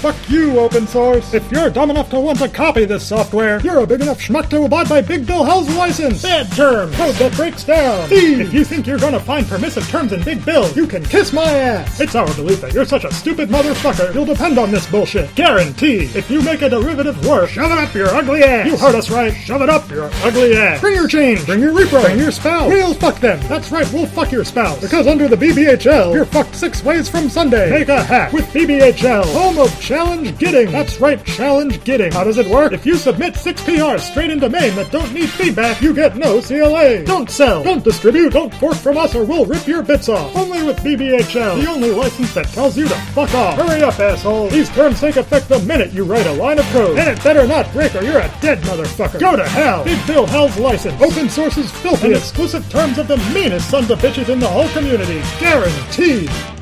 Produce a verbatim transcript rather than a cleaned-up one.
Fuck you, open source. If you're dumb enough to want to copy this software, you're a big enough schmuck to abide by Big Bill Hell's license. Bad term. Code that breaks down. Thief. If you think you're gonna find permissive terms in Big Bill, you can kiss my ass. It's our belief that you're such a stupid motherfucker, you'll depend on this bullshit. Guaranteed. If you make a derivative work, shove it up your ugly ass. You heard us right. Shove it up your ugly ass. Bring your change. Bring your repro. Bring your spouse. We'll fuck them. That's right, we'll fuck your spouse. Because under the B B H L, you're fucked six ways from Sunday. Make a hack with B B H L, home of Challenge Getting. That's right, Challenge Getting. How does it work? If you submit six P Rs straight into Maine that don't need feedback, you get no C L A. Don't sell. Don't distribute. Don't fork from us or we'll rip your bits off. Only with B B H L, the only license that tells you to fuck off. Hurry up, asshole. These terms take effect the minute you write a line of code. And it better not break or you're a dead motherfucker. Go to hell. Big Bill Hell's license. Open source's filthy and exclusive terms of the meanest sons of bitches in the whole community. Guaranteed.